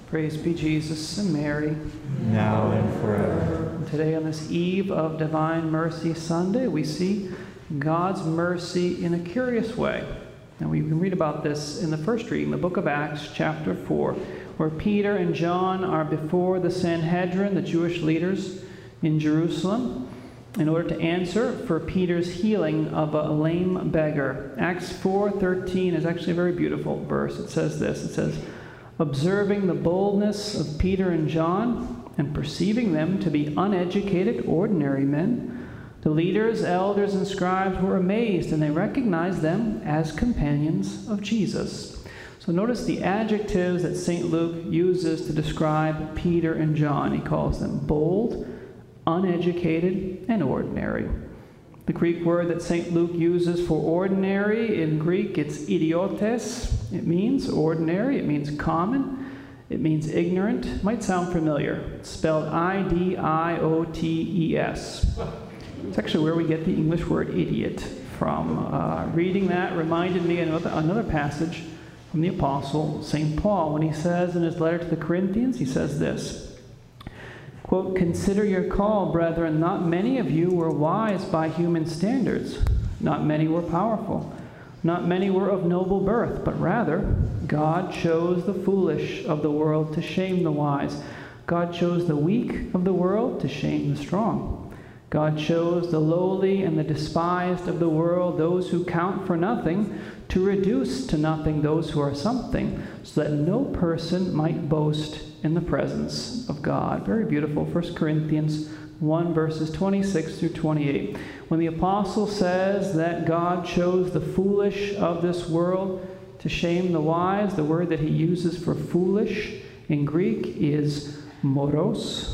Praise be Jesus and Mary, now and forever. And today on this eve of Divine Mercy Sunday, we see God's mercy in a curious way. And we can read about this in the first reading, the book of Acts, chapter 4, where Peter and John are before the Sanhedrin, the Jewish leaders in Jerusalem, in order to answer for Peter's healing of a lame beggar. Acts 4:13 is actually a very beautiful verse. It says this, it says, "Observing the boldness of Peter and John, and perceiving them to be uneducated, ordinary men, the leaders, elders, and scribes were amazed, and they recognized them as companions of Jesus." So notice the adjectives that St. Luke uses to describe Peter and John. He calls them bold, uneducated, and ordinary. The Greek word that St. Luke uses for ordinary, in Greek it's idiotes. It means ordinary, it means common, it means ignorant. It might sound familiar. It's spelled I-D-I-O-T-E-S. It's actually where we get the English word idiot from. Reading that reminded me of another passage from the Apostle St. Paul, when he says in his letter to the Corinthians, he says this, quote, "Consider your call, brethren. Not many of you were wise by human standards. Not many were powerful. Not many were of noble birth, but rather God chose the foolish of the world to shame the wise. God chose the weak of the world to shame the strong. God chose the lowly and the despised of the world, those who count for nothing, to reduce to nothing those who are something, so that no person might boast in the presence of God." Very beautiful. 1 Corinthians 1, verses 26 through 28. When the apostle says that God chose the foolish of this world to shame the wise, the word that he uses for foolish in Greek is moros,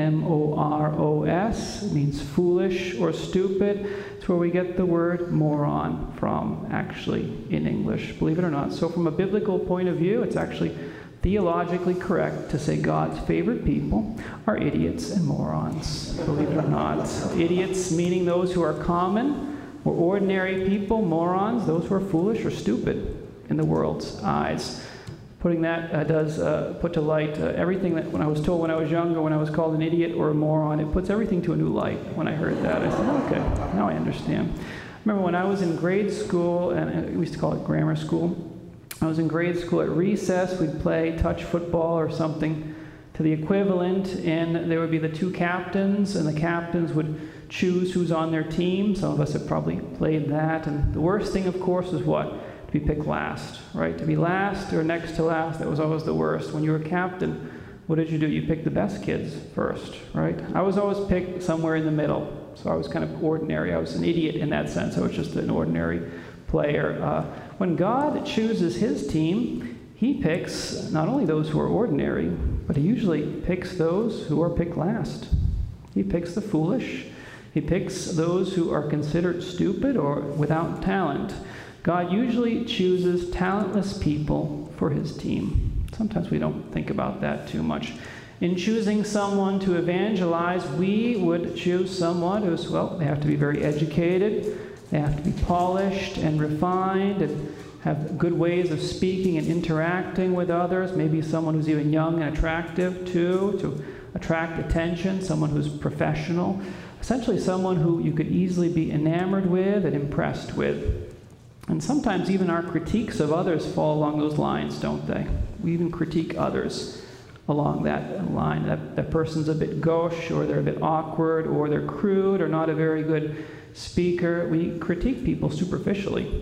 M-O-R-O-S. It means foolish or stupid. It's where we get the word moron from, actually, in English, believe it or not. So from a biblical point of view, it's actually theologically correct to say God's favorite people are idiots and morons, believe it or not. Idiots meaning those who are common or ordinary people, morons, those who are foolish or stupid in the world's eyes. Putting that does put to light everything that when I was told when I was younger, when I was called an idiot or a moron, it puts everything to a new light. When I heard that, I said, okay, now I understand. I remember when I was in grade school, and we used to call it grammar school, I was in grade school at recess, we'd play touch football or something to the equivalent, and there would be the two captains, and the captains would choose who's on their team. Some of us have probably played that, and the worst thing, of course, is what? To be picked last, right? To be last or next to last, that was always the worst. When you were captain, what did you do? You picked the best kids first, right? I was always picked somewhere in the middle, so I was kind of ordinary. I was an idiot in that sense. I was just an ordinary player. When God chooses his team, he picks not only those who are ordinary, but he usually picks those who are picked last. He picks the foolish. He picks those who are considered stupid or without talent. God usually chooses talentless people for his team. Sometimes we don't think about that too much. In choosing someone to evangelize, we would choose someone who's, well, they have to be very educated, they have to be polished and refined and have good ways of speaking and interacting with others, maybe someone who's even young and attractive too, to attract attention, someone who's professional, essentially someone who you could easily be enamored with and impressed with. And sometimes even our critiques of others fall along those lines, don't they? We even critique others along that line. That person's a bit gauche, or they're a bit awkward, or they're crude, or not a very good speaker. We critique people superficially.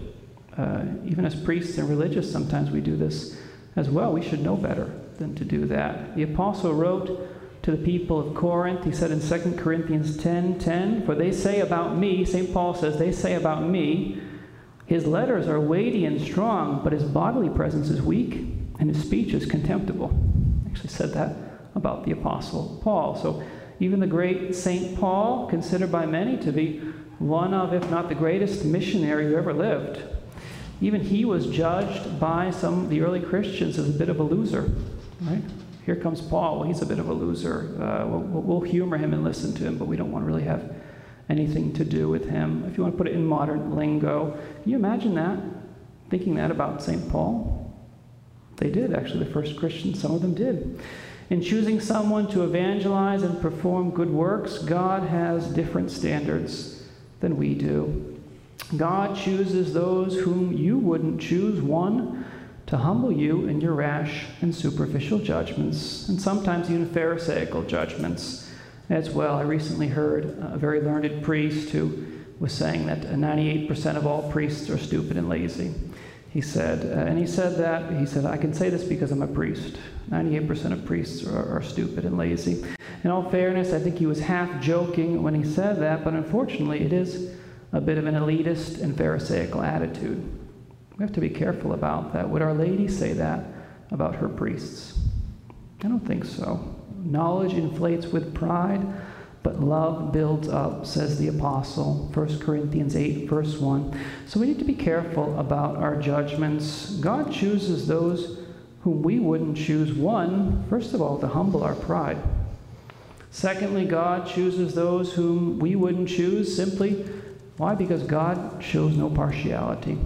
Even as priests and religious, sometimes we do this as well. We should know better than to do that. The apostle wrote to the people of Corinth, he said in 2 Corinthians 10:10, "For they say about me," St. Paul says, "they say about me, his letters are weighty and strong, but his bodily presence is weak, and his speech is contemptible." He actually said that about the Apostle Paul. So even the great St. Paul, considered by many to be one of, if not the greatest missionary who ever lived, even he was judged by some of the early Christians as a bit of a loser, right? Here comes Paul. Well, he's a bit of a loser. We'll humor him and listen to him, but we don't want to really have anything to do with him. If you want to put it in modern lingo, can you imagine that? Thinking that about St. Paul? They did, actually. The first Christians, some of them did. In choosing someone to evangelize and perform good works, God has different standards than we do. God chooses those whom you wouldn't choose, one, to humble you in your rash and superficial judgments, and sometimes even Pharisaical judgments as well. I recently heard a very learned priest who was saying that 98% of all priests are stupid and lazy. He said, I can say this because I'm a priest. 98% of priests are stupid and lazy. In all fairness, I think he was half joking when he said that, but unfortunately it is a bit of an elitist and Pharisaical attitude. We have to be careful about that. Would Our Lady say that about her priests? I don't think so. Knowledge inflates with pride, but love builds up, says the apostle, 1 Corinthians 8, verse 1. So we need to be careful about our judgments. God chooses those whom we wouldn't choose. One, first of all, to humble our pride. Secondly, God chooses those whom we wouldn't choose simply, why? Because God shows no partiality.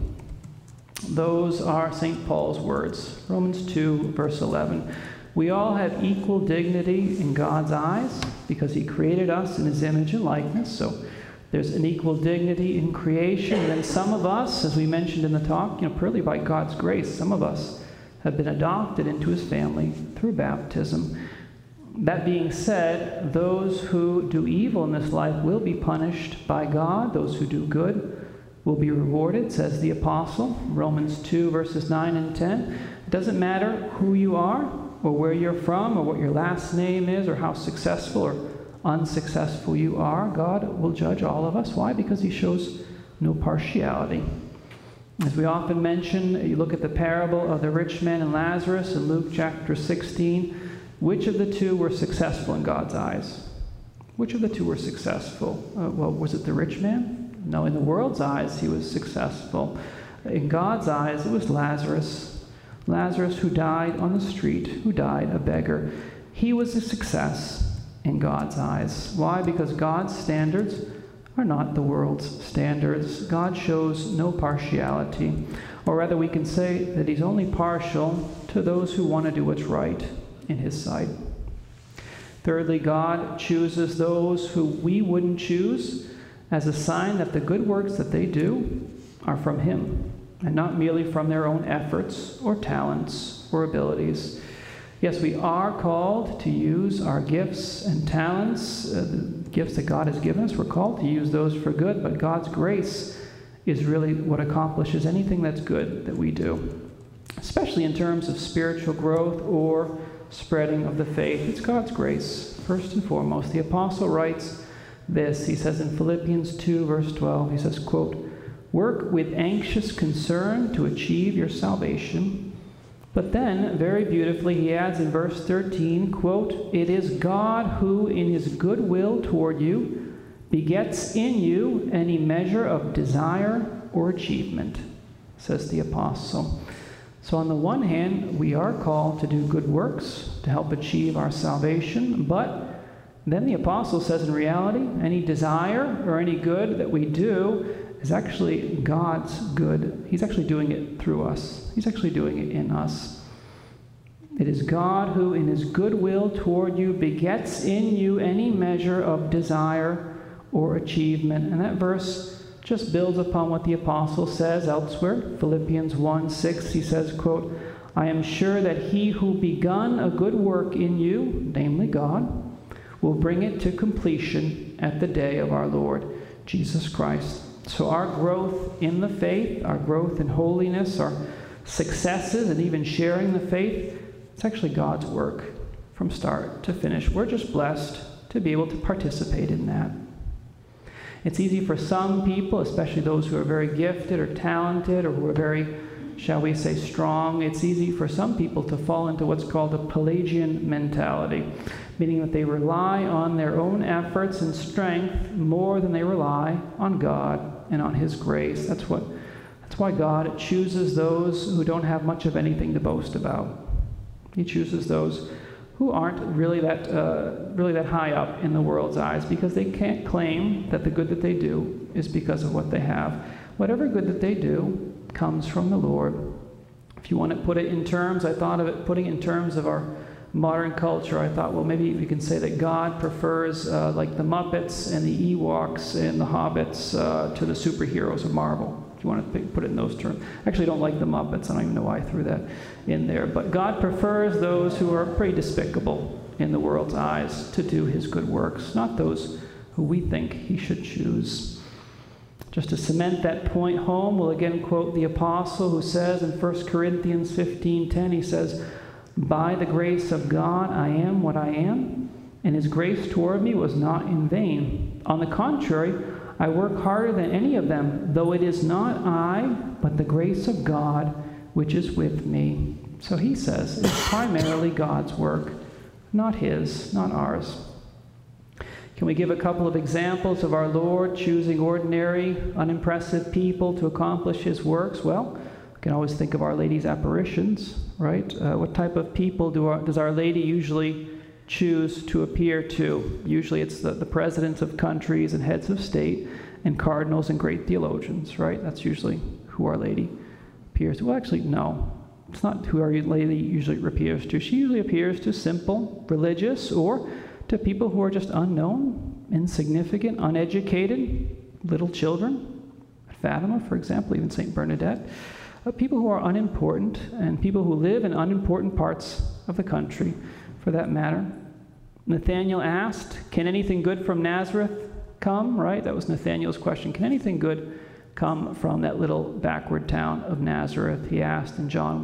Those are St. Paul's words, Romans 2, verse 11. We all have equal dignity in God's eyes because he created us in his image and likeness. So there's an equal dignity in creation. And then some of us, as we mentioned in the talk, purely by God's grace, some of us have been adopted into his family through baptism. That being said, those who do evil in this life will be punished by God. Those who do good will be rewarded, says the apostle, Romans 2, verses 9 and 10. It doesn't matter who you are, or where you're from, or what your last name is, or how successful or unsuccessful you are. God will judge all of us. Why? Because he shows no partiality. As we often mention, you look at the parable of the rich man and Lazarus in Luke chapter 16. Which of the two were successful in God's eyes? Which of the two were successful? Was it the rich man? No, in the world's eyes, he was successful. In God's eyes, it was Lazarus. Lazarus, who died on the street, who died a beggar. He was a success in God's eyes. Why? Because God's standards are not the world's standards. God shows no partiality. Or rather, we can say that he's only partial to those who want to do what's right in his sight. Thirdly, God chooses those who we wouldn't choose as a sign that the good works that they do are from him, and not merely from their own efforts or talents or abilities. Yes, we are called to use our gifts and talents, the gifts that God has given us. We're called to use those for good, but God's grace is really what accomplishes anything that's good that we do, especially in terms of spiritual growth or spreading of the faith. It's God's grace, first and foremost. The apostle writes this. He says in Philippians 2, verse 12, he says, quote, "Work with anxious concern to achieve your salvation." But then, very beautifully, he adds in verse 13, quote, "It is God who, in his good will toward you, begets in you any measure of desire or achievement," says the apostle. So on the one hand, we are called to do good works to help achieve our salvation, but then the apostle says in reality, any desire or any good that we do is actually God's good. He's actually doing it through us. He's actually doing it in us. It is God who, in his good will toward you, begets in you any measure of desire or achievement. And that verse just builds upon what the apostle says elsewhere. Philippians 1:6, he says, quote, "I am sure that he who begun a good work in you," namely God, "will bring it to completion at the day of our Lord Jesus Christ." So our growth in the faith, our growth in holiness, our successes, and even sharing the faith, it's actually God's work from start to finish. We're just blessed to be able to participate in that. It's easy for some people, especially those who are very gifted or talented or who are very, shall we say, strong. It's easy for some people to fall into what's called a Pelagian mentality, meaning that they rely on their own efforts and strength more than they rely on God and on his grace. That's why God chooses those who don't have much of anything to boast about. He chooses those who aren't really that high up in the world's eyes, because they can't claim that the good that they do is because of what they have. Whatever good that they do comes from the Lord. If you want to put it in terms, I thought of it putting it in terms of our modern culture. I thought, well, maybe we can say that God prefers like the Muppets and the Ewoks and the Hobbits to the superheroes of Marvel. If you want to put it in those terms. I actually don't like the Muppets. I don't even know why I threw that in there. But God prefers those who are pretty despicable in the world's eyes to do his good works, not those who we think he should choose. Just to cement that point home, we'll again quote the apostle who says in 1 Corinthians 15:10, he says, "By the grace of God I am what I am, and his grace toward me was not in vain. On the contrary, I work harder than any of them, though it is not I, but the grace of God which is with me." So he says it's primarily God's work, not his, not ours. Can we give a couple of examples of our Lord choosing ordinary, unimpressive people to accomplish his works? Well, we can always think of Our Lady's apparitions, right? What type of people does Our Lady usually choose to appear to? Usually it's the presidents of countries and heads of state and cardinals and great theologians, right? That's usually who Our Lady appears to. Well, actually, no. It's not who Our Lady usually appears to. She usually appears to simple religious or to people who are just unknown, insignificant, uneducated, little children. At Fatima, for example, even St. Bernadette. People who are unimportant and people who live in unimportant parts of the country, for that matter. Nathanael asked, can anything good from Nazareth come? Right? That was Nathanael's question. Can anything good come from that little backward town of Nazareth? He asked in John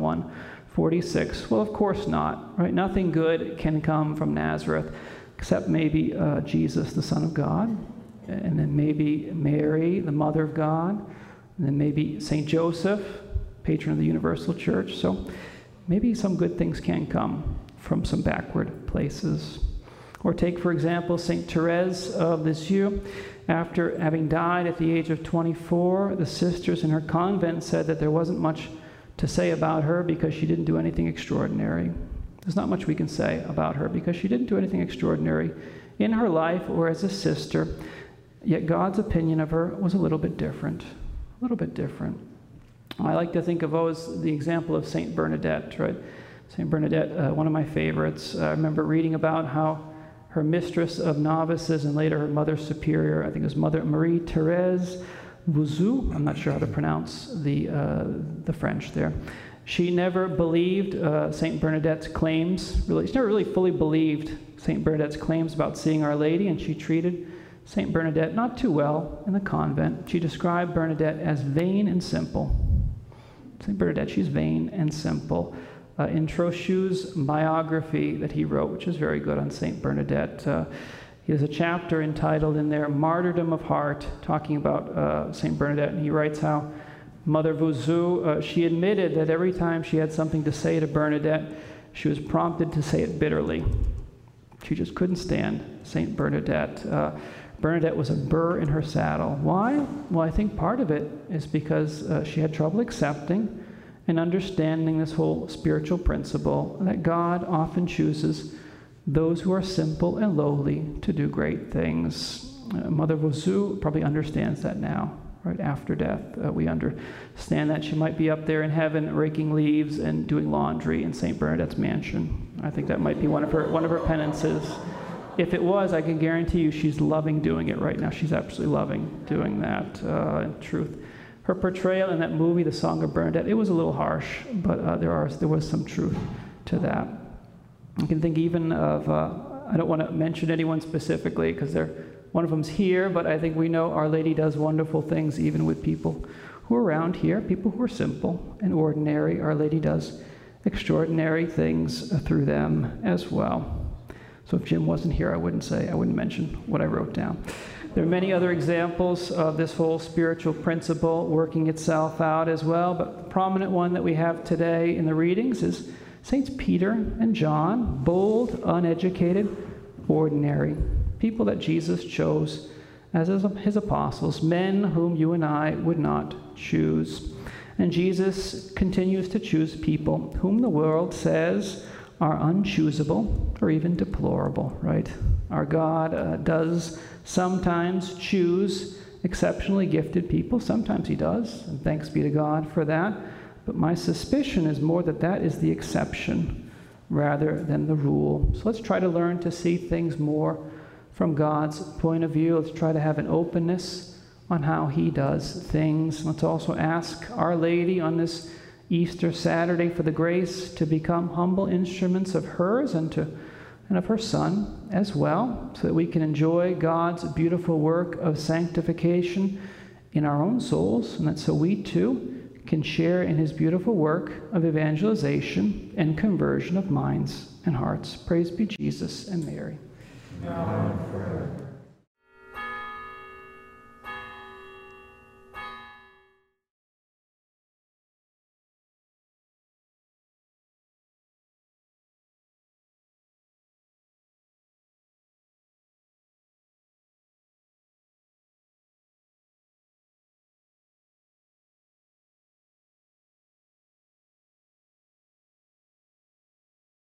1:46. Well, of course not. Right? Nothing good can come from Nazareth, except maybe Jesus, the Son of God, and then maybe Mary, the Mother of God, and then maybe St. Joseph, patron of the Universal Church. So maybe some good things can come from some backward places. Or take, for example, St. Therese of Lisieux. After having died at the age of 24, the sisters in her convent said that there wasn't much to say about her because she didn't do anything extraordinary. There's not much we can say about her because she didn't do anything extraordinary in her life or as a sister. Yet God's opinion of her was a little bit different. A little bit different. I like to think of always the example of St. Bernadette, right? St. Bernadette, one of my favorites. I remember reading about how her mistress of novices and later her mother superior, I think it was Mother Marie-Thérèse Bouzou, I'm not sure how to pronounce the French there. She never believed St. Bernadette's claims. She never really fully believed St. Bernadette's claims about seeing Our Lady, and she treated St. Bernadette not too well in the convent. She described Bernadette as vain and simple. St. Bernadette, she's vain and simple. In Trochu's biography that he wrote, which is very good on St. Bernadette, he has a chapter entitled in there, Martyrdom of Heart, talking about St. Bernadette, and he writes how Mother Bouzou, she admitted that every time she had something to say to Bernadette, she was prompted to say it bitterly. She just couldn't stand St. Bernadette. Bernadette was a burr in her saddle. Why? Well, I think part of it is because she had trouble accepting and understanding this whole spiritual principle that God often chooses those who are simple and lowly to do great things. Mother Bouzou probably understands that now, right after death. We understand that she might be up there in heaven raking leaves and doing laundry in St. Bernadette's mansion. I think that might be one of her penances. If it was, I can guarantee you she's loving doing it right now. She's absolutely loving doing that, in truth. Her portrayal in that movie, The Song of Bernadette, it was a little harsh, but there was some truth to that. You can think even of, I don't want to mention anyone specifically because one of them's here, but I think we know Our Lady does wonderful things even with people who are around here, people who are simple and ordinary. Our Lady does extraordinary things through them as well. So if Jim wasn't here, I wouldn't mention what I wrote down. There are many other examples of this whole spiritual principle working itself out as well, but the prominent one that we have today in the readings is Saints Peter and John, bold, uneducated, ordinary, people that Jesus chose as his apostles, men whom you and I would not choose. And Jesus continues to choose people whom the world says are unchoosable or even deplorable, right? Our God does sometimes choose exceptionally gifted people. Sometimes he does, and thanks be to God for that. But my suspicion is more that that is the exception rather than the rule. So let's try to learn to see things more from God's point of view. Let's try to have an openness on how He does things. Let's also ask Our Lady on this Easter Saturday for the grace to become humble instruments of hers and of her Son as well, so that we can enjoy God's beautiful work of sanctification in our own souls, and that so we too can share in His beautiful work of evangelization and conversion of minds and hearts. Praise be Jesus and Mary. Now and forever.